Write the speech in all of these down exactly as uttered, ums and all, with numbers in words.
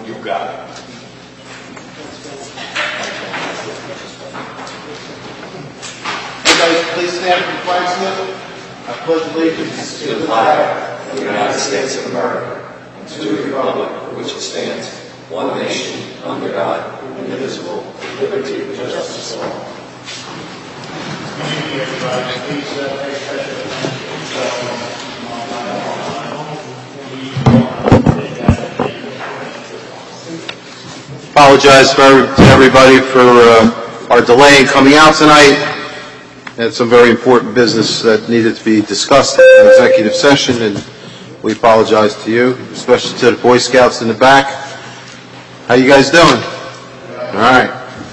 You got it. Everybody, please stand for the flag salute. I pledge allegiance To the flag of the United States of America, and to the republic for which it stands, one nation, under God, indivisible, with liberty and justice for all. Good evening, everybody. Please uh, pay special attention. Apologize for to everybody for uh, our delay in coming out tonight. Had some very important business that needed to be discussed in executive session, and we apologize to you, especially to the Boy Scouts in the back. How you guys doing? All right.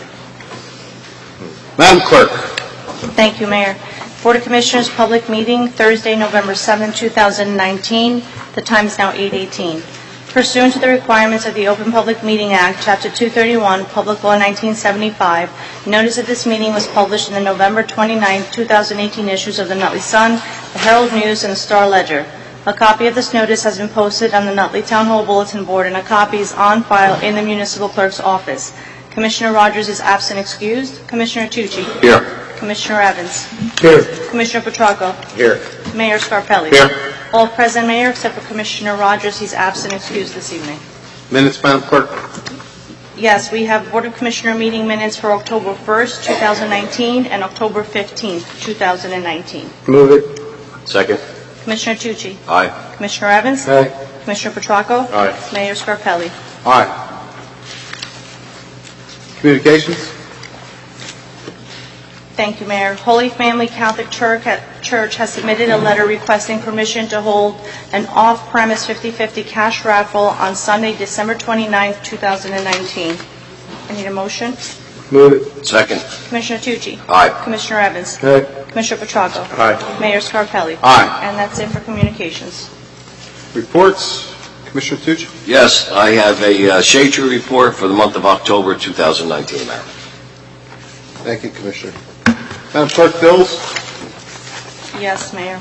Madam Clerk. Thank you, Mayor. Board of Commissioners public meeting Thursday, November seventh, two thousand nineteen. The time is now eight eighteen. Pursuant to the requirements of the Open Public Meeting Act, Chapter two thirty-one, Public Law nineteen seventy-five, notice of this meeting was published in the November twenty-ninth, two thousand eighteen issues of the Nutley Sun, the Herald News, and the Star Ledger. A copy of this notice has been posted on the Nutley Town Hall Bulletin Board, and a copy is on file in the Municipal Clerk's office. Commissioner Rogers is absent excused. Commissioner Tucci? Here. Commissioner Evans? Here. Commissioner Petracco? Here. Mayor Scarpelli? Here. All present, Mayor, except for Commissioner Rogers. He's absent excused this evening. Minutes, Madam Clerk. Yes, we have Board of Commissioner meeting minutes for October first, two thousand nineteen, and October fifteenth, two thousand nineteen. Move it. Second. Commissioner Tucci? Aye. Commissioner Evans? Aye. Commissioner Petracco? Aye. Mayor Scarpelli? Aye. Communications? Thank you, Mayor. Holy Family Catholic Church Church has submitted a letter requesting permission to hold an off-premise fifty-fifty cash raffle on Sunday, December twenty-ninth, two thousand nineteen. I need a motion. Move it. Second. Commissioner Tucci? Aye. Commissioner Evans? Aye. Commissioner Petracco? Aye. Mayor Scarpelli? Aye. And that's it for communications. Reports. Commissioner Tucci? Yes, I have a uh, shade tree report for the month of October two thousand nineteen, Mayor. Thank you, Commissioner. Madam Clerk, bills? Yes, Mayor.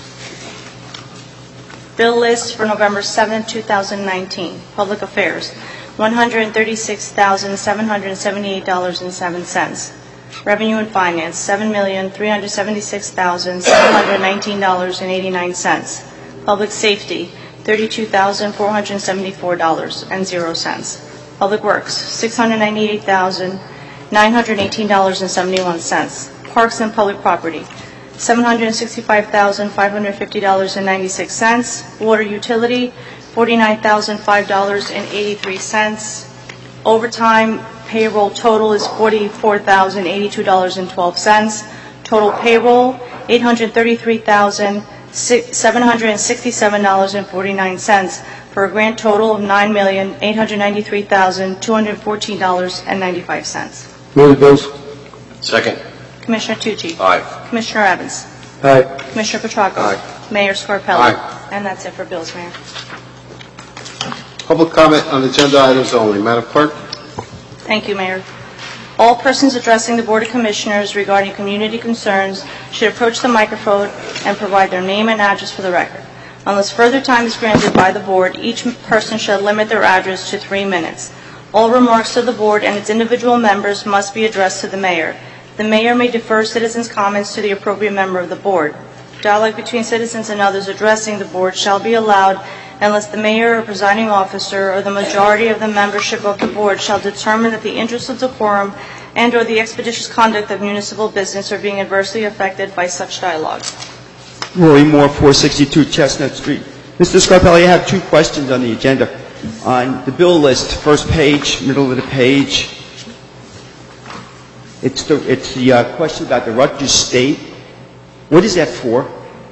Bill list for November seventh, two thousand nineteen. Public Affairs, one hundred thirty-six thousand seven hundred seventy-eight dollars and seven cents. Revenue and Finance, seven million three hundred seventy-six thousand seven hundred nineteen dollars and eighty-nine cents. Public Safety, thirty-two thousand four hundred seventy-four dollars and zero cents. Public Works, six hundred ninety-eight thousand nine hundred eighteen dollars and seventy-one cents. Parks and Public Property, seven hundred sixty-five thousand five hundred fifty dollars and ninety-six cents. Water Utility, forty-nine thousand five dollars and eighty-three cents. Overtime payroll total is forty-four thousand eighty-two dollars and twelve cents. Total payroll, eight hundred thirty-three thousand seven hundred sixty-seven dollars and forty-nine cents, for a grand total of nine million eight hundred ninety-three thousand two hundred fourteen dollars and ninety-five cents. Move the bills. Second. Commissioner Tucci? Aye. Commissioner Evans? Aye. Commissioner Petracco? Aye. Mayor Scarpelli? Aye. And that's it for bills, Mayor. Public comment on agenda items only. Madam Clerk? Thank you, Mayor. All persons addressing the Board of Commissioners regarding community concerns should approach the microphone and provide their name and address for the record. Unless further time is granted by the Board, each person should limit their address to three minutes. All remarks to the Board and its individual members must be addressed to the Mayor. The Mayor may defer citizens' comments to the appropriate member of the Board. Dialogue between citizens and others addressing the Board shall be allowed unless the Mayor or presiding officer or the majority of the membership of the Board shall determine that the interests of decorum and or the expeditious conduct of municipal business are being adversely affected by such dialogue. Rory Moore, four sixty-two Chestnut Street. Mister Scarpelli, I have two questions on the agenda. On the bill list, first page, middle of the page, it's the, it's the uh, question about the Rutgers State. What is that for?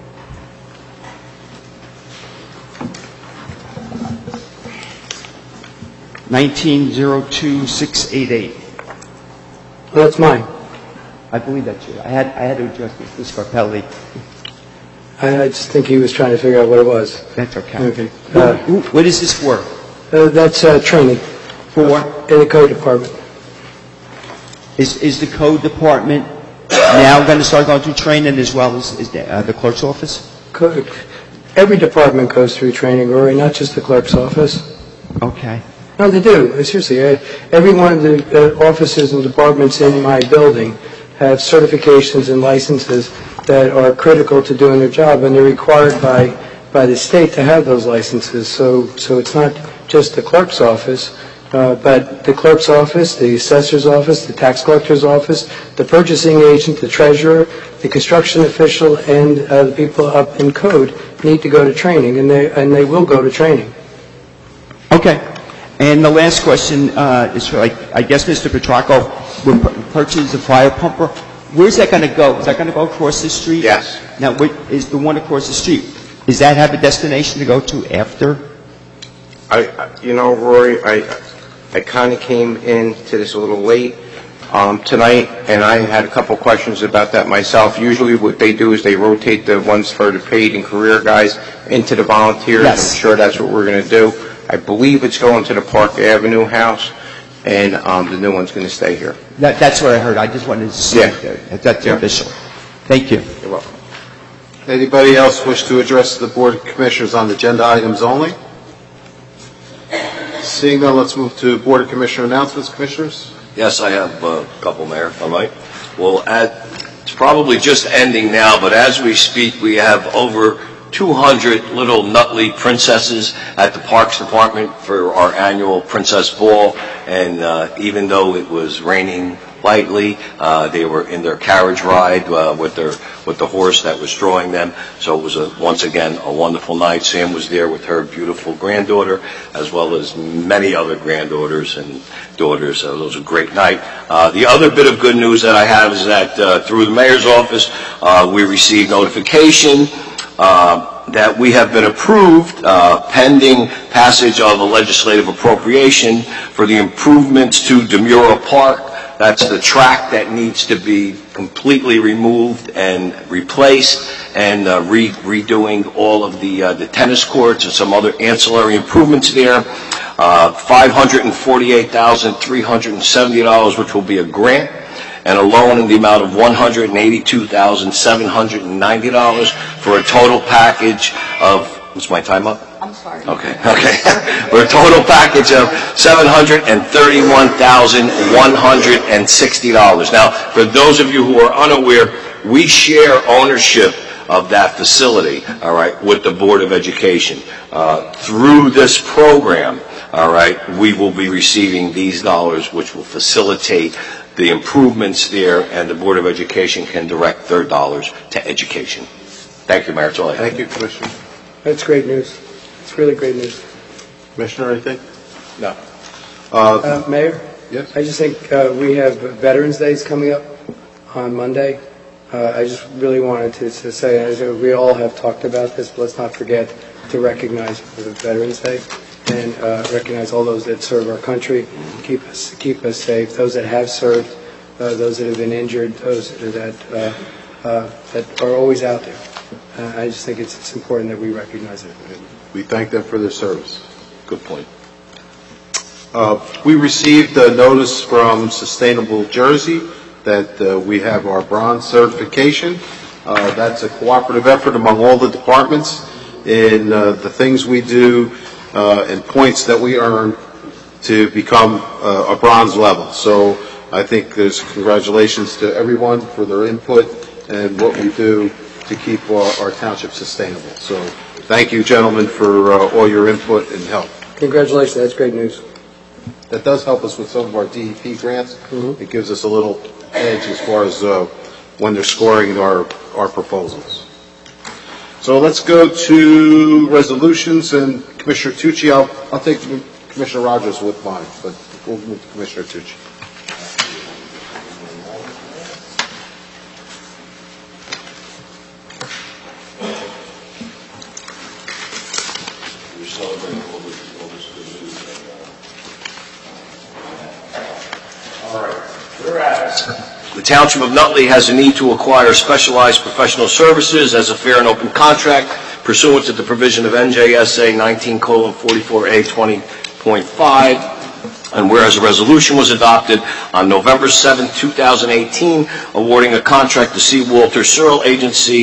nineteen oh two six eighty-eight. Well, that's mine. I believe that's you. I had, I had to address Mister Scarpelli. I, I just think he was trying to figure out what it was. That's okay. Okay. Uh, Who- What is this for? uh, that's uh, training For? in the code department. Is, is the code department now going to start going through training as well as, as the, uh, the clerk's office? Co- Every department goes through training, Rory, not just the clerk's office. Okay. No, they do. Seriously, uh, every one of the uh, offices and departments in my building have certifications and licenses that are critical to doing their job, and they're required by by the state to have those licenses. So, so it's not just the clerk's office, uh, but the clerk's office, the assessor's office, the tax collector's office, the purchasing agent, the treasurer, the construction official, and uh, the people up in code need to go to training, and they and they will go to training. Okay. And the last question uh, is for, like, I guess Mister Petracco will pu- purchase a fire pumper. Where's that going to go? Is that going to go across the street? Yes. Now, what is the one across the street? Does that have a destination to go to after? I, I- you know, Rory, I, I kind of came into this a little late um, tonight, and I had a couple questions about that myself. Usually what they do is they rotate the ones for the paid and career guys into the volunteers. Yes. I'm sure that's what we're going to do. I believe it's going to the Park Avenue house, and um, the new one's going to stay here. That, that's what I heard. I just wanted to see Yeah. if that's Yeah. official. Thank you. You're welcome. Anybody else wish to address the Board of Commissioners on agenda items only? Seeing none, let's move to Board of Commissioner announcements. Commissioners? Yes, I have a couple, Mayor, if I might. Well, at, it's probably just ending now, but as we speak, we have over two hundred little Nutley princesses at the Parks Department for our annual Princess Ball, and uh, even though it was raining lightly, uh, they were in their carriage ride uh, with their with the horse that was drawing them. So it was a, once again a wonderful night. Sam was there with her beautiful granddaughter, as well as many other granddaughters and daughters. So it was a great night. Uh, the other bit of good news that I have is that uh, through the mayor's office, uh, we received notification Uh, that we have been approved uh, pending passage of a legislative appropriation for the improvements to Demura Park. That's the track that needs to be completely removed and replaced, and uh, re- redoing all of the uh, the tennis courts and some other ancillary improvements there. Uh, five hundred forty-eight thousand three hundred seventy dollars, which will be a grant, and a loan in the amount of one hundred eighty-two thousand seven hundred ninety dollars for a total package of, is my time up? I'm sorry. Okay, okay. For a total package of seven hundred thirty-one thousand one hundred sixty dollars. Now, for those of you who are unaware, we share ownership of that facility, all right, with the Board of Education. Uh, through this program, all right, we will be receiving these dollars, which will facilitate the improvements there, and the Board of Education can direct their dollars to education. Thank you, Mayor. That's all I have. Thank you, Commissioner. That's great news. It's really great news. Commissioner, anything? No. Uh, Mayor? Yes? I just think uh, we have Veterans Days coming up on Monday. Uh, I just really wanted to, to say, as we all have talked about this, but let's not forget to recognize the Veterans Day and uh, recognize all those that serve our country, keep us keep us safe. Those that have served, uh, those that have been injured, those that uh, uh, that are always out there. Uh, I just think it's, it's important that we recognize it. We thank them for their service. Good point. Uh, we received a notice from Sustainable Jersey that uh, we have our bronze certification. Uh, that's a cooperative effort among all the departments in uh, the things we do uh, and points that we earn to become uh, a bronze level. So I think there's congratulations to everyone for their input and what we do to keep our, our township sustainable. So thank you, gentlemen, for uh, all your input and help. Congratulations. That's great news. That does help us with some of our D E P grants. Mm-hmm. It gives us a little edge as far as uh, when they're scoring our, our proposals. So let's go to resolutions, and Commissioner Tucci, I'll, I'll take Commissioner Rogers with mine, but we'll move to Commissioner Tucci. We're celebrating all this, all this good news. All right. Whereas the Township of Nutley has a need to acquire specialized professional services as a fair and open contract pursuant to the provision of N J S A nineteen colon forty-four A twenty point five. And whereas a resolution was adopted on November seventh, two thousand eighteen, awarding a contract to C. Walter Searle Agency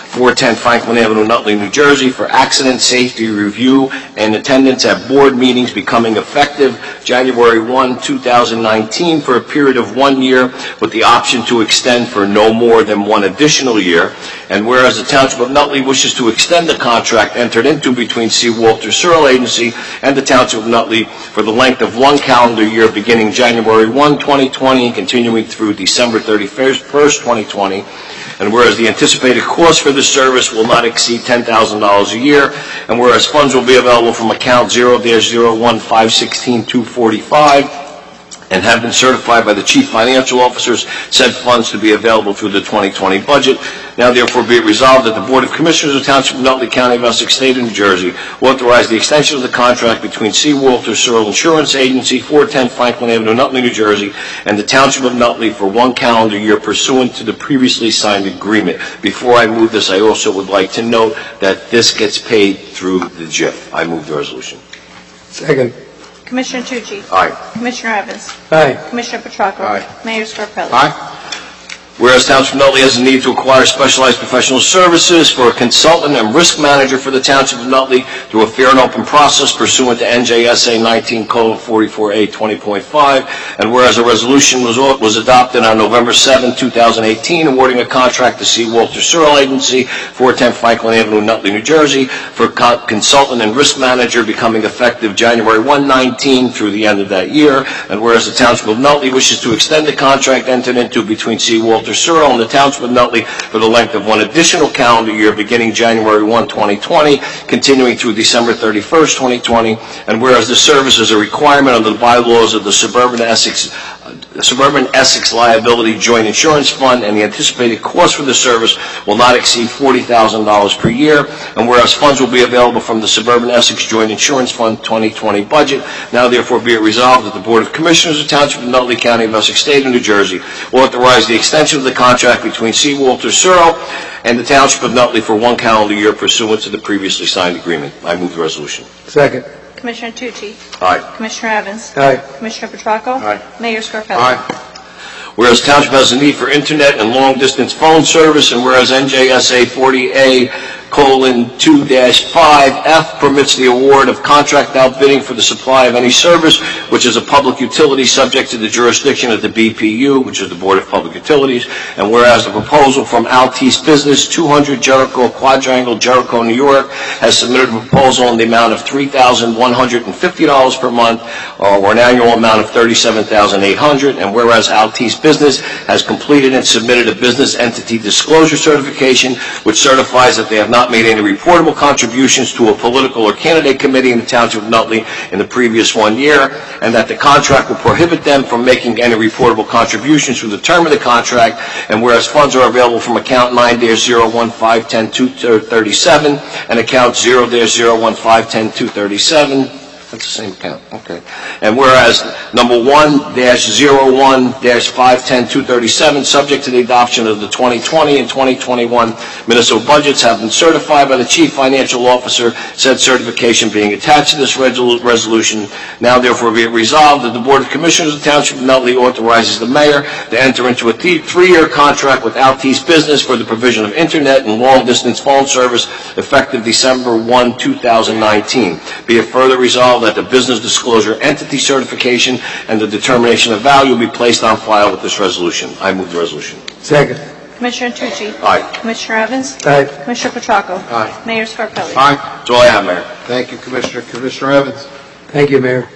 four ten Franklin Avenue, Nutley, New Jersey, for accident safety review and attendance at board meetings becoming effective January first, two thousand nineteen, for a period of one year with the option to extend for no more than one additional year. And whereas the Township of Nutley wishes to extend the contract entered into between C. Walter Searle Agency and the Township of Nutley for the length of one calendar year beginning January first, twenty twenty, and continuing through December thirty-first, twenty twenty. And whereas the anticipated cost for this service will not exceed ten thousand dollars a year, and whereas funds will be available from account zero dash zero one five one six two four five, and have been certified by the Chief Financial Officers, said funds to be available through the twenty twenty budget. Now therefore be it resolved that the Board of Commissioners of the Township of Nutley, County of Essex, State of New Jersey, authorize the extension of the contract between C. Walter Searle Insurance Agency, four ten Franklin Avenue, Nutley, New Jersey, and the Township of Nutley for one calendar year pursuant to the previously signed agreement. Before I move this, I also would like to note that this gets paid through the J I F. I move the resolution. Second. Commissioner Tucci? Aye. Commissioner Evans? Aye. Commissioner Petracco? Aye. Mayor Scarpelli? Aye. Whereas Township of Nutley has a need to acquire specialized professional services for a consultant and risk manager for the Township of Nutley through a fair and open process pursuant to N J S A nineteen forty-four A twenty point five, and whereas a resolution was was adopted on November seventh, two thousand eighteen, awarding a contract to C. Walter Searle Agency, four ten Franklin Avenue, Nutley, New Jersey, for co- consultant and risk manager becoming effective January first, nineteen through the end of that year, and whereas the Township of Nutley wishes to extend the contract entered into between C. Walter Searle and the Township of Nutley for the length of one additional calendar year beginning January first, twenty twenty, continuing through December thirty-first, twenty twenty, and whereas this service is a requirement under the bylaws of the Suburban Essex uh, Suburban Essex Liability Joint Insurance Fund, and the anticipated cost for the service will not exceed forty thousand dollars per year, and whereas funds will be available from the Suburban Essex Joint Insurance Fund twenty twenty budget, now therefore be it resolved that the Board of Commissioners of Township of Nutley, County of Essex, State of New Jersey, authorize the extension of the contract between C. Walter Searle and the Township of Nutley for one calendar year pursuant to the previously signed agreement. I move the resolution. Second. Commissioner Tucci? Aye. Commissioner Evans? Aye. Commissioner Petracco? Aye. Mayor Scarpelli? Aye. Whereas Township has a need for internet and long-distance phone service, and whereas N J S A forty A colon two dash five F permits the award of contract outbidding for the supply of any service which is a public utility subject to the jurisdiction of the B P U, which is the Board of Public Utilities, and whereas the proposal from Altice Business, two hundred Jericho Quadrangle, Jericho, New York, has submitted a proposal in the amount of three thousand one hundred fifty dollars per month, or an annual amount of thirty-seven thousand eight hundred dollars, and whereas Altice Business has completed and submitted a business entity disclosure certification which certifies that they have not made any reportable contributions to a political or candidate committee in the Township of Nutley in the previous one year, and that the contract will prohibit them from making any reportable contributions through the term of the contract, and whereas funds are available from account nine dash zero one five one zero two three seven and account zero dash zero one five one zero two three seven, that's the same account, okay. And whereas number one dash zero one dash five one zero two three seven, subject to the adoption of the twenty twenty and twenty twenty-one municipal budgets, have been certified by the Chief Financial Officer, said certification being attached to this resol- resolution. Now therefore be it resolved that the Board of Commissioners of the Township of Nutley authorizes the Mayor to enter into a th- three-year contract with Altice Business for the provision of internet and long-distance phone service effective December first, two thousand nineteen. Be it further resolved that the business disclosure entity certification and the determination of value will be placed on file with this resolution. I move the resolution. Second. Commissioner Tucci? Aye. Commissioner Evans? Aye. Commissioner Petracco? Aye. Mayor Scarpelli? Aye. That's all I have, Mayor. Thank you, Commissioner. Commissioner Evans. Thank you, Mayor.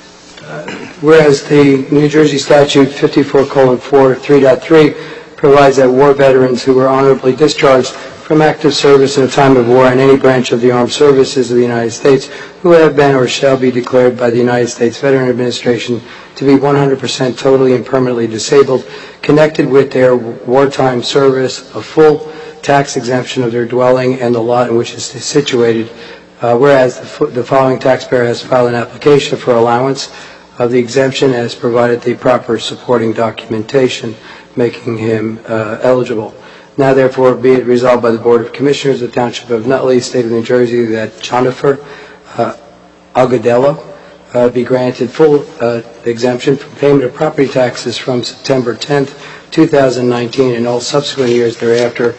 Uh, Whereas the New Jersey Statute fifty-four colon four three point three provides that war veterans who were honorably discharged from active service in a time of war in any branch of the armed services of the United States who have been or shall be declared by the United States Veteran Administration to be one hundred percent totally and permanently disabled, connected with their wartime service, a full tax exemption of their dwelling and the lot in which it is situated, uh, whereas the, fo- the following taxpayer has filed an application for allowance of the exemption and has provided the proper supporting documentation making him uh, eligible. Now, therefore, be it resolved by the Board of Commissioners of the Township of Nutley, State of New Jersey, that Jennifer uh, Agadello uh, be granted full uh, exemption from payment of property taxes from September tenth, two thousand nineteen, and all subsequent years thereafter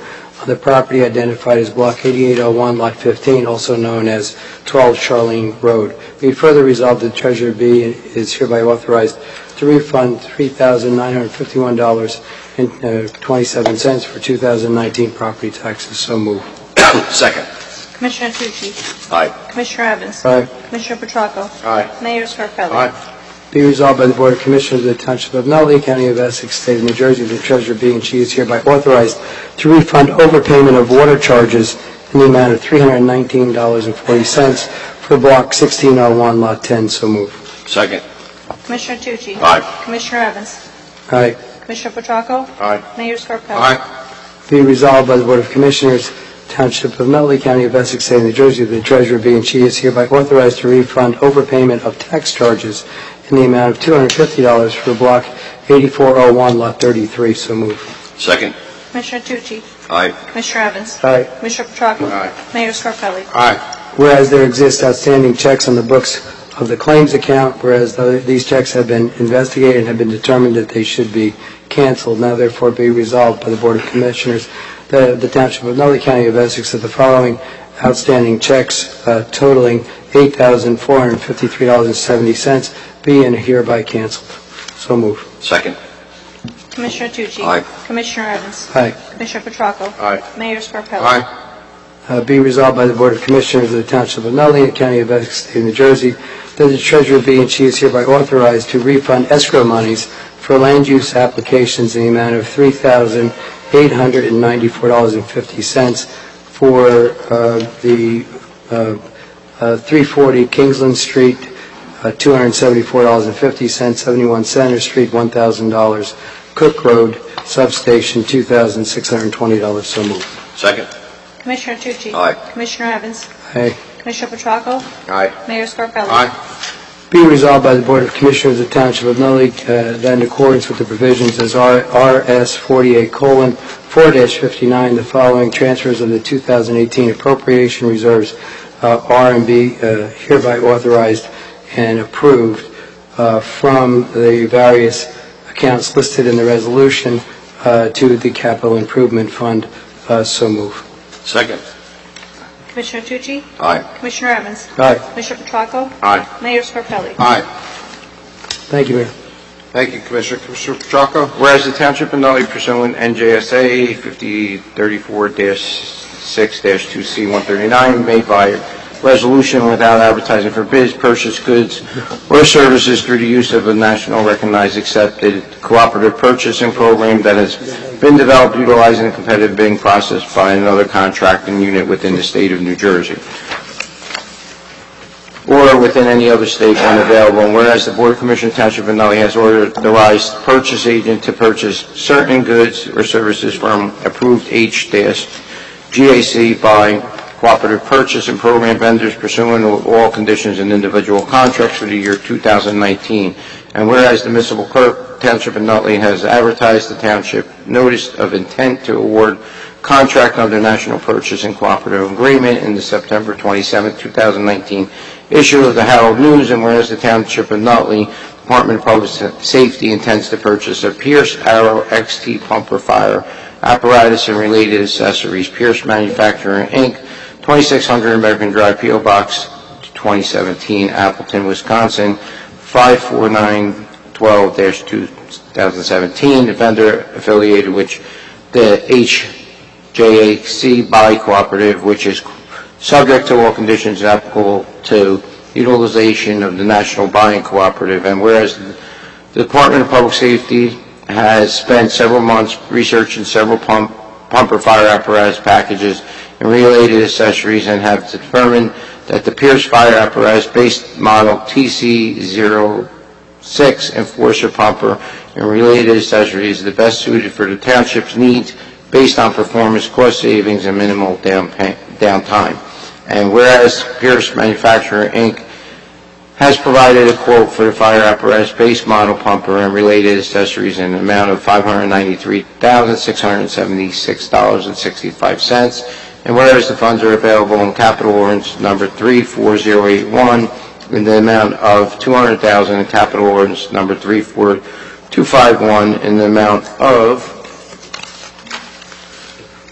the property identified as Block eighty-eight oh one, Lot fifteen, also known as twelve Charlene Road. Be further resolved that Treasurer B is hereby authorized to refund three thousand nine hundred fifty-one dollars and twenty-seven cents for two thousand nineteen property taxes. So moved. Second. Commissioner Tucci? Aye. Commissioner Evans? Aye. Commissioner Petracco? Aye. Mayor Scarpelli? Aye. Be resolved by the Board of Commissioners of the Township of Nutley, County of Essex, State of New Jersey, that Treasurer B and she is hereby authorized to refund overpayment of water charges in the amount of three hundred nineteen dollars and forty cents for Block sixteen oh one, Lot ten. So moved. Second. Commissioner Tucci? Aye. Commissioner Evans? Aye. Commissioner Petracco? Aye. Mayor Scarpelli? Aye. Be resolved by the Board of Commissioners, Township of Nutley, County of Essex, State of New Jersey, that Treasurer B and she is hereby authorized to refund overpayment of tax charges in the amount of two hundred fifty dollars for Block eighty-four oh one, Lot thirty-three. So moved. Second. Commissioner Tucci? Aye. Commissioner Evans? Aye. Commissioner Petracco? Aye. Mayor Scarpelli? Aye. Whereas there exist outstanding checks on the books of the claims account, whereas the- these checks have been investigated and have been determined that they should be canceled, now therefore be resolved by the Board of Commissioners, the, the Township of Nutley, County of Essex, that the following outstanding checks uh, totaling eight thousand four hundred fifty-three dollars and seventy cents be and hereby canceled. So moved. Second. Commissioner Tucci? Aye. Commissioner Evans? Aye. Commissioner Petracco? Aye. Mayor Scarpelli? Aye. Uh, be resolved by the Board of Commissioners of the Township of Nutley, the County of Essex, State of New Jersey, that the Treasurer be and she is hereby authorized to refund escrow monies for land use applications in the amount of three thousand eight hundred ninety-four dollars and fifty cents for uh, the uh, uh, three forty Kingsland Street, uh, two hundred seventy-four dollars and fifty cents, seventy-one Center Street, one thousand dollars, Cook Road, Substation, two thousand six hundred twenty dollars. So moved. Second. Commissioner Tucci? Aye. Commissioner Evans? Aye. Commissioner Petracco? Aye. Mayor Scarpelli? Aye. Be resolved by the Board of Commissioners of the Township of Nutley uh, that in accordance with the provisions as R S forty-eight colon four dash fifty-nine, the following transfers of the two thousand eighteen appropriation reserves uh, are and be uh, hereby authorized and approved uh, from the various accounts listed in the resolution uh, to the Capital Improvement Fund. Uh, so move. Second. Commissioner Tucci? Aye. Commissioner Evans? Aye. Commissioner Petracco? Aye. Mayor Scarpelli? Aye. Thank you, Mayor. Thank you, Commissioner. Commissioner Petracco. Whereas the Township of Nutley pursuant N J S A fifty thirty-four dash six dash two C one thirty-nine made by resolution without advertising for bids, purchase goods or services through the use of a national recognized accepted cooperative purchasing program that has been developed utilizing a competitive bidding process by another contracting unit within the state of New Jersey or within any other state when available. And whereas the Board of Commissioners Township of Nutley has authorized purchase agent to purchase certain goods or services from approved H G A C by cooperative purchase and program vendors pursuant to all conditions and individual contracts for the year two thousand nineteen. And whereas the municipal clerk, Township of Nutley, has advertised the township notice of intent to award contract under National Purchase and Cooperative Agreement in the September twenty-seventh, two thousand nineteen issue of the Herald News, and whereas the Township of Nutley Department of Public Safety intends to purchase a Pierce Arrow X T pumper fire apparatus and related accessories, Pierce Manufacturing, Incorporated, twenty-six hundred American Drive, P O. Box twenty seventeen, Appleton, Wisconsin, five four nine one two dash two thousand seventeen, the vendor affiliated with the H J A C Body Cooperative, which is subject to all conditions applicable to utilization of the National Buying Cooperative. And whereas the Department of Public Safety has spent several months researching several pump, pumper fire apparatus packages and related accessories and have determined that the Pierce fire apparatus based model T C zero six Enforcer pumper and related accessories is the best suited for the township's needs based on performance, cost savings, and minimal down pay, downtime. And whereas Pierce Manufacturer, Incorporated has provided a quote for the fire apparatus base model pumper and related accessories in an amount of five hundred ninety-three thousand six hundred seventy-six dollars and sixty-five cents. And whereas the funds are available in capital ordinance number three four zero eight one in the amount of two hundred thousand dollars and capital ordinance number three four two five one in the amount of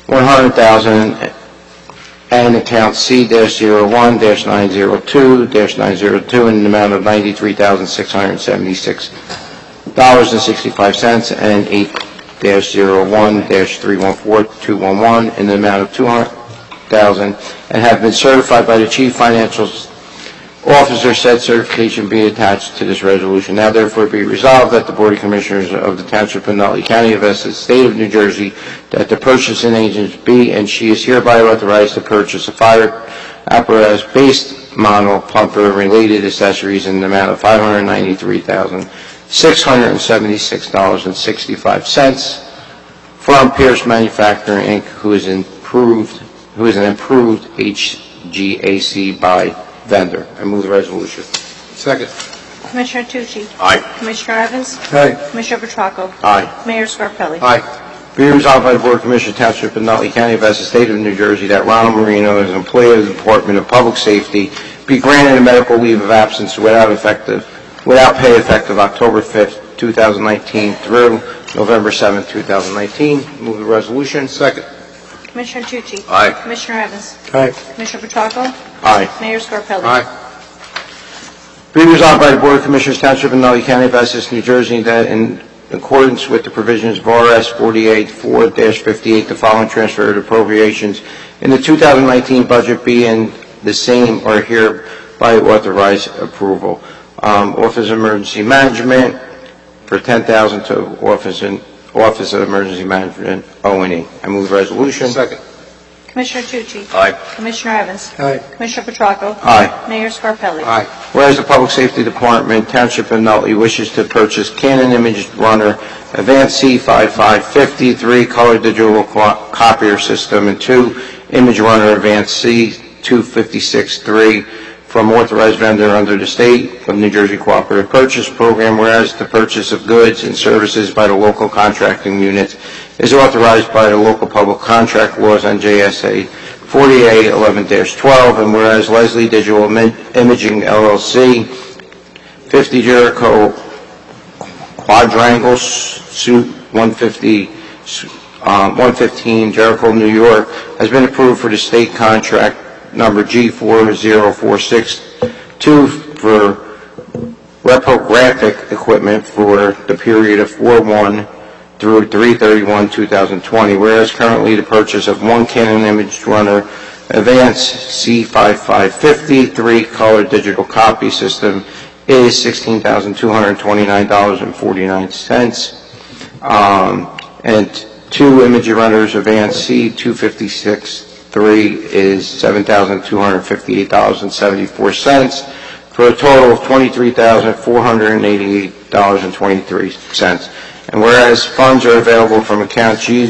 one hundred thousand dollars and account C zero one nine zero two nine zero two in an amount of ninety-three thousand six hundred seventy-six dollars and sixty-five cents, and eight zero one three one four two one one in the amount of two hundred thousand dollars, and have been certified by the Chief Financial Officer. Said certification be attached to this resolution. Now therefore be resolved that the Board of Commissioners of the Township of Nutley County of Essex, State of New Jersey, that the purchasing agent be and she is hereby authorized to purchase a fire apparatus-based model pumper and related accessories in the amount of five hundred ninety-three thousand six hundred seventy-six dollars and sixty-five cents from Pierce Manufacturing, Incorporated, who is improved, who is an improved H G A C by vendor. I move the resolution. Second. Commissioner Tucci? Aye. Commissioner Evans? Aye. Commissioner Petracco? Aye. Mayor Scarpelli? Aye. Be resolved by the Board of Commissioners, Township of Nutley County of Essex, State of New Jersey, that Ronald Marino, as an employee of the Department of Public Safety, be granted a medical leave of absence without effective, without pay effective October fifth, two thousand nineteen through November seventh, two thousand nineteen. Move the resolution. Second. Commissioner Tucci? Aye. Commissioner Evans? Aye. Commissioner Petracco? Aye. Mayor Scarpelli? Aye. Be resolved by the Board of Commissioners, Township of Nutley County of Essex, New Jersey, that in accordance with the provisions of R S forty-eight four fifty-eight, the following transfer of appropriations in the two thousand nineteen budget be and the same are hereby authorized approval. Um, Office of Emergency Management for ten thousand dollars to Office, in, Office of Emergency Management O and E. I move the resolution. Second. Commissioner Tucci? Aye. Commissioner Evans? Aye. Commissioner Petracco? Aye. Mayor Scarpelli? Aye. Whereas the Public Safety Department, Township of Nutley, wishes to purchase Canon Image Runner Advanced C fifty-five fifty, three color digital co- copier system, and two Image Runner Advanced C two fifty-six three from authorized vendor under the State of New Jersey Cooperative Purchase Program, whereas the purchase of goods and services by the local contracting units is authorized by the local public contract laws on J S A forty-eight eleven twelve, and whereas Leslie Digital Imaging L L C, fifty Jericho Quadrangles, Suite one fifty, um, one fifteen Jericho, New York, has been approved for the state contract number G four zero four six two for reprographic equipment for the period of four one through three thirty-one two thousand twenty, whereas currently the purchase of one Canon Image Runner Advanced C fifty-five fifty three color digital copy system is sixteen thousand two hundred twenty-nine dollars and forty-nine cents, um, and two Image Runners Advanced C two fifty-six three is seven thousand two hundred fifty-eight dollars and seventy-four cents, for a total of twenty-three thousand four hundred eighty-eight dollars and twenty-three cents. And whereas funds are available from account G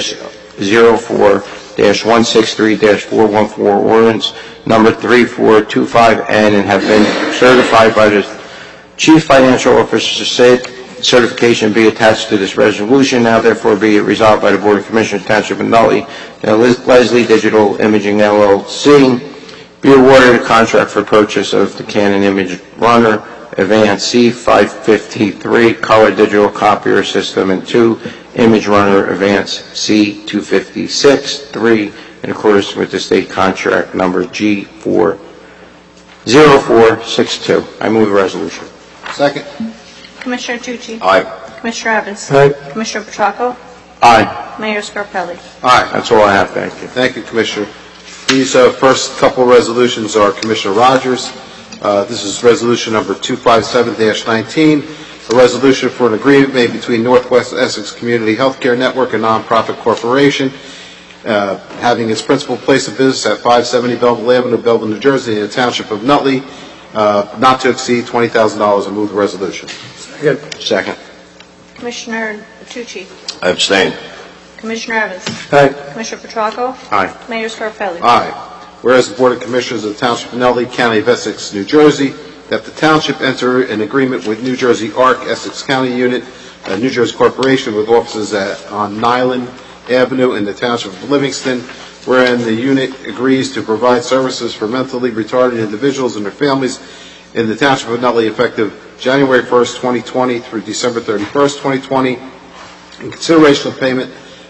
zero four one six three four one four ordinance number three four two five N and have been certified by the Chief Financial Officer, said certification be attached to this resolution. Now therefore be it resolved by the Board of Commissioners, Township of Nutley, that Leslie Digital Imaging L L C be awarded a contract for purchase of the Canon Image Runner Advanced C five fifty-three color digital copier system and two Image Runner Advanced C two fifty-six three in accordance with the state contract number G four zero four six two. I move the resolution. Second. Commissioner Tucci? Aye. Commissioner Evans? Aye. Commissioner Petracco? Aye. Mayor Scarpelli? Aye. That's all I have. Thank you. Thank you, Commissioner. These uh, first couple resolutions are Commissioner Rogers. Uh, this is resolution number two fifty-seven dash nineteen, a resolution for an agreement made between Northwest Essex Community Healthcare Network, a nonprofit corporation, uh, having its principal place of business at five seventy Belleville Avenue, Belleville, New Jersey, in the Township of Nutley, uh, not to exceed twenty thousand dollars. I move the resolution. Second. Second. Commissioner Tucci? I abstain. Commissioner Evans? Aye. Commissioner Petracco? Aye. Mayor Scarpelli? Aye. Whereas the Board of Commissioners of the Township of Nutley, County of Essex, New Jersey, that the Township enter an agreement with New Jersey Arc, Essex County Unit, a New Jersey corporation with offices at, on Nyland Avenue in the Township of Livingston, wherein the unit agrees to provide services for mentally retarded individuals and their families in the Township of Nutley effective January first, twenty twenty through December thirty-first, twenty twenty, in consideration of payment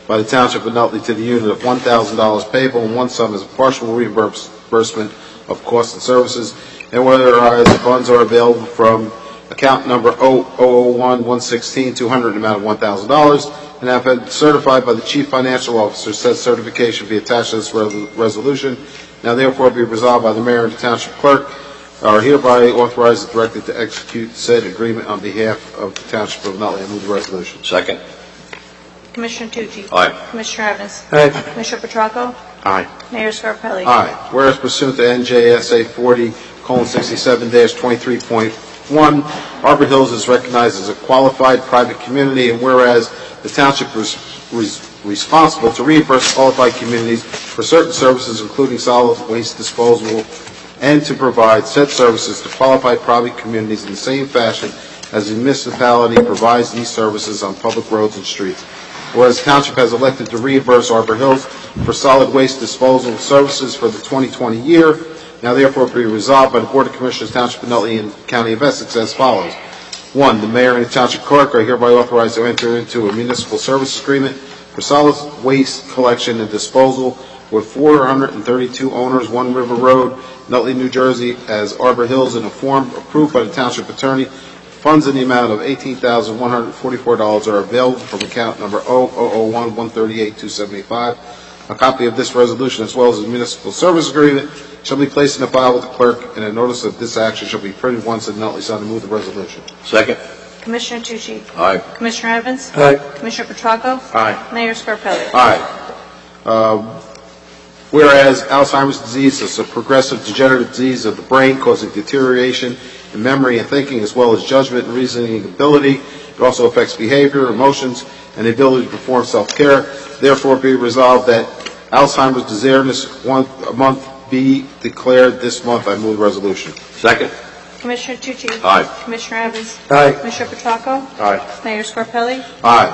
by the Township of Nutley to the unit of one thousand dollars payable in one sum as a partial reimbursement of costs and services, and whereas the funds are available from account number zero zero zero one one one six two hundred in the amount of one thousand dollars, and have been certified by the Chief Financial Officer. Said certification be attached to this re- resolution. Now therefore be resolved by the Mayor and the Township Clerk are hereby authorized and directed to execute said agreement on behalf of the Township of Nutley. I move the resolution. Second. Commissioner Tucci? Aye. Commissioner Evans? Aye. Commissioner Petracco? Aye. Mayor Scarpelli? Aye. Whereas pursuant to N J S A forty colon sixty-seven dash twenty-three point one, Arbor Hills is recognized as a qualified private community, and whereas the township is res- responsible to reimburse qualified communities for certain services, including solid waste disposal, and to provide said services to qualified private communities in the same fashion as the municipality provides these services on public roads and streets. Whereas the township has elected to reimburse Arbor Hills for solid waste disposal services for the twenty twenty year, now therefore be resolved by the Board of Commissioners, Township of Nutley and County of Essex as follows. One, the Mayor and the Township Clerk are hereby authorized to enter into a municipal service agreement for solid waste collection and disposal with four hundred thirty-two owners, One River Road, Nutley, New Jersey, as Arbor Hills in a form approved by the Township Attorney. Funds in the amount of eighteen thousand one hundred forty-four dollars are available from account number zero zero zero one one three eight two seven five. A copy of this resolution, as well as the municipal service agreement, shall be placed in the file with the clerk, and a notice of this action shall be printed once in Nutley. So I move the resolution. Second. Commissioner Tucci? Aye. Commissioner Evans? Aye. Commissioner Petracco? Aye. Mayor Scarpelli? Aye. Uh, Whereas Alzheimer's disease is a progressive degenerative disease of the brain causing deterioration in memory and thinking, as well as judgment and reasoning ability. It also affects behavior, emotions, and the ability to perform self-care. Therefore, be resolved that Alzheimer's Disease Month be declared this month. I move the resolution. Second. Commissioner Tucci? Aye. Commissioner Evans? Aye. Commissioner Petracco? Aye. Mayor Scarpelli? Aye.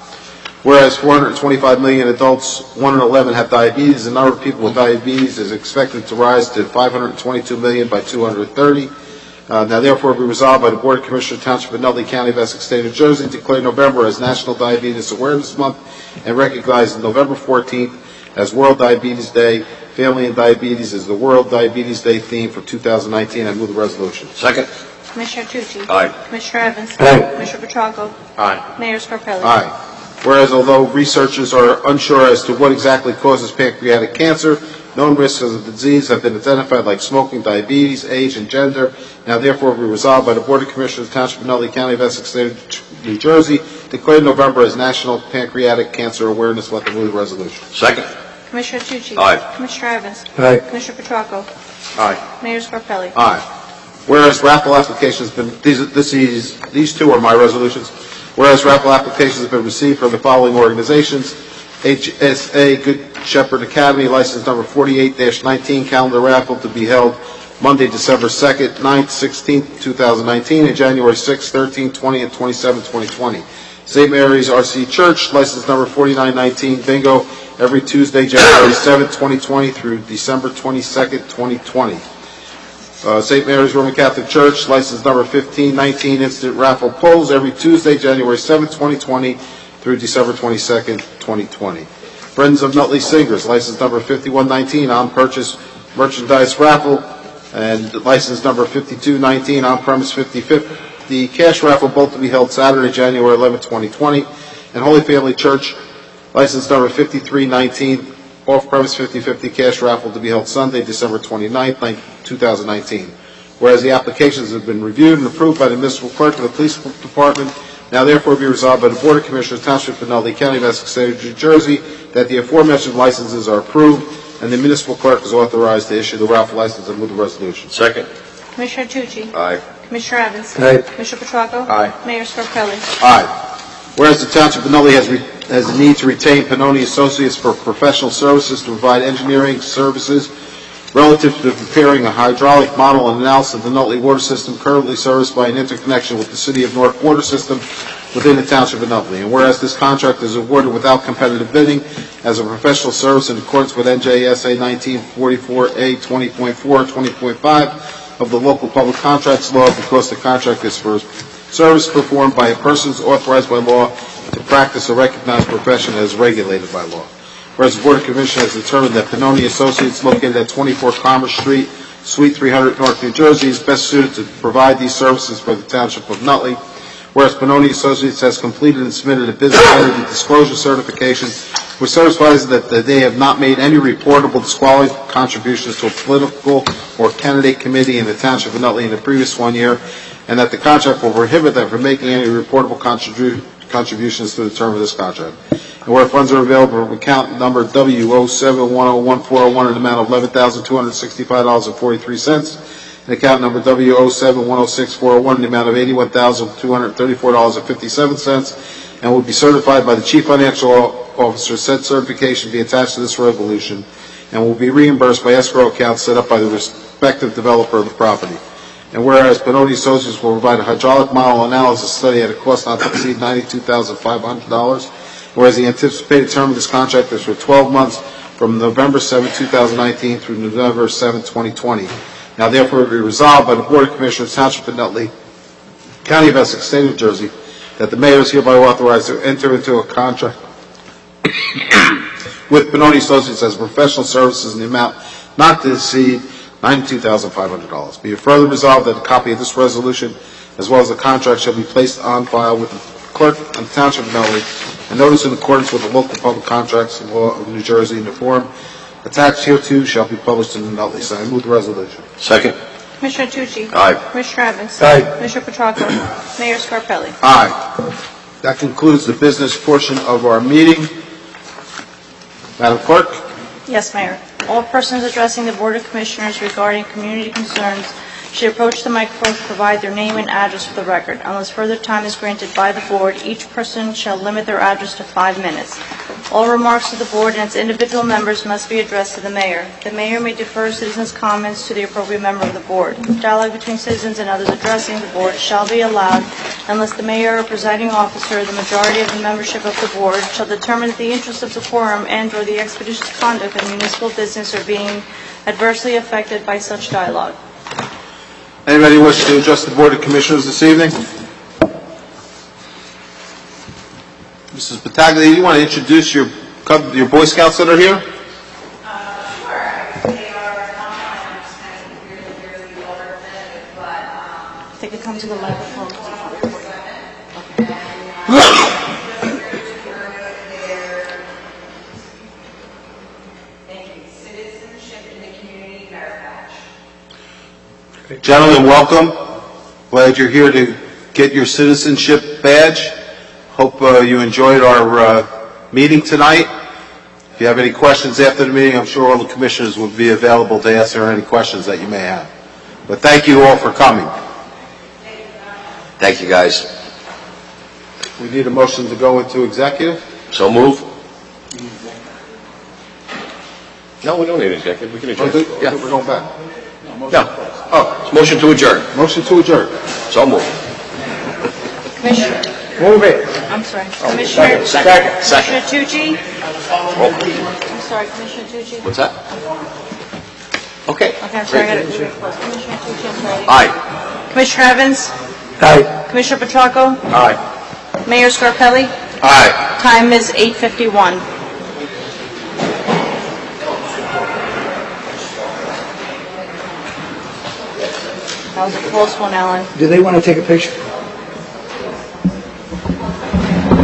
Whereas four hundred twenty-five million adults, one in eleven have diabetes, the number of people with diabetes is expected to rise to five hundred twenty-two million by two thousand thirty. Uh, now, therefore, be resolved by the Board of Commissioners, Township of Nutley, County of Essex, State of New Jersey, declare November as National Diabetes Awareness Month and recognize November fourteenth as World Diabetes Day. Family and Diabetes is the World Diabetes Day theme for two thousand nineteen. I move the resolution. Second. Commissioner Tucci? Aye. Commissioner Evans? Aye. Commissioner Petracco? Aye. Mayor Scarpelli? Aye. Whereas although researchers are unsure as to what exactly causes pancreatic cancer, known risks of the disease have been identified like smoking, diabetes, age, and gender. Now therefore be resolved by the Board of Commissioners, Township of Nutley, County of Essex, State of New Jersey, declare November as National Pancreatic Cancer Awareness Month. I move the resolution. Second. Commissioner Tucci? Aye. Commissioner Evans? Aye. Commissioner Petracco? Aye. Mayor Scarpelli? Aye. Whereas raffle applications have been, these, this is, these two are my resolutions. Whereas raffle applications have been received from the following organizations: H S A Good Shepherd Academy, license number forty-eight dash nineteen, calendar raffle to be held Monday, December second, ninth, sixteenth, two thousand nineteen, and January sixth, thirteenth, twentieth, and twenty-seventh, twenty twenty. Saint Mary's R C Church, license number forty-nine nineteen, bingo, every Tuesday, January seventh, twenty twenty through December twenty-second, twenty twenty. Uh, Saint Mary's Roman Catholic Church, license number fifteen nineteen, instant raffle polls every Tuesday, January seventh, twenty twenty through December twenty-second, twenty twenty. Friends of Nutley Singers, license number fifty-one nineteen, on-purchase merchandise raffle, and license number fifty-two nineteen, on-premise fifty fifty, cash raffle, both to be held Saturday, January eleventh, twenty twenty. And Holy Family Church, license number fifty-three nineteen, off-premise fifty fifty, cash raffle to be held Sunday, December twenty-ninth, two thousand nineteen. Whereas the applications have been reviewed and approved by the municipal clerk of the police department, now therefore be resolved by the Board of Commissioners, Township of Nutley, County of Essex, State of New Jersey, that the aforementioned licenses are approved, and the municipal clerk is authorized to issue the raffle license and move the resolution. Second. Commissioner Tucci? Aye. Commissioner Evans? Aye. Commissioner Petracco? Aye. Mayor Scarpelli? Aye. Whereas the Township of Nutley has, re- has a need to retain Pannoni Associates for professional services to provide engineering services relative to preparing a hydraulic model and analysis of the Nutley water system currently serviced by an interconnection with the City of Newark water system within the Township of Nutley. And whereas this contract is awarded without competitive bidding as a professional service in accordance with N J S A nineteen forty-four A twenty point four, twenty point five of the local public contracts law, because the contract is for service performed by persons authorized by law to practice a recognized profession that is regulated by law. Whereas the Board of Commissioners has determined that Pannoni Associates located at twenty-four Commerce Street, Suite three hundred, North New Jersey is best suited to provide these services for the Township of Nutley. Whereas Pannoni Associates has completed and submitted a business entity disclosure certification which certifies that they have not made any reportable disqualifying contributions to a political or candidate committee in the Township of Nutley in the previous one year, and that the contract will prohibit them from making any reportable contribu- contributions to the term of this contract. And where funds are available from account number W zero seven one zero one four zero one in the amount of eleven thousand two hundred sixty-five dollars and forty-three cents, and account number W zero seven one zero six four zero one in the amount of eighty-one thousand two hundred thirty-four dollars and fifty-seven cents, and will be certified by the Chief Financial Officer. Said certification be attached to this resolution and will be reimbursed by escrow accounts set up by the respective developer of the property. And whereas Pannoni Associates will provide a hydraulic model analysis study at a cost not to exceed ninety-two thousand five hundred dollars, whereas the anticipated term of this contract is for twelve months from November seventh, two thousand nineteen through November seventh, twenty twenty. Now therefore be resolved by the Board of Commissioners, Township of Nutley, County of Essex, State of New Jersey, that the mayor is hereby authorized to enter into a contract with Pannoni Associates as professional services in the amount not to exceed ninety-two thousand five hundred dollars. Be it further resolved that a copy of this resolution, as well as the contract, shall be placed on file with the clerk of the Township of Nutley, and notice in accordance with the local public contracts law of New Jersey in the form attached hereto shall be published in the Nutley Sun. I move the resolution. Second. Commissioner Tucci? Aye. Commissioner Evans? Aye. Commissioner Petracco? Mayor Scarpelli? Aye. That concludes the business portion of our meeting. Madam Clerk? Yes, Mayor. All persons addressing the Board of Commissioners regarding community concerns should approach the microphone to provide their name and address for the record. Unless further time is granted by the Board, each person shall limit their address to five minutes. All remarks to the Board and its individual members must be addressed to the Mayor. The Mayor may defer citizens' comments to the appropriate member of the Board. Dialogue between citizens and others addressing the Board shall be allowed unless the Mayor or presiding officer, the majority of the membership of the Board, shall determine that the interests of the quorum and or the expeditious conduct of municipal business are being adversely affected by such dialogue. Anybody wish to address the Board of Commissioners this evening? Missus Battaglia, you want to introduce your your Boy Scouts that are here? Uh, sure. They are not, I'm just kind of really, really well represented, but, um... They could come to the microphone. Thank you. Citizenship in the Community Merit Badge. Gentlemen, welcome. Glad you're here to get your citizenship badge. Hope uh, you enjoyed our uh, meeting tonight. If you have any questions after the meeting, I'm sure all the commissioners will be available to answer any questions that you may have. But thank you all for coming. Thank you, guys. We need a motion to go into executive. So move. No, we don't need an executive. We can Oh, adjourn. th- Yeah. We're going back. No. Oh, it's motion to adjourn. Motion to adjourn. So move. Commissioner, Move it. I'm sorry. Commissioner, Second. Second. Commissioner Tucci? Roll. I'm sorry, Commissioner Tucci? What's that? Okay. Okay, I'm sorry, I got to do it close. Commissioner Tucci, I'm sorry. Aye. Commissioner Evans? Aye. Commissioner Petracco? Aye. Mayor Scarpelli? Aye. Time is eight fifty-one. That was a close one, Alan. Do they want to take a picture?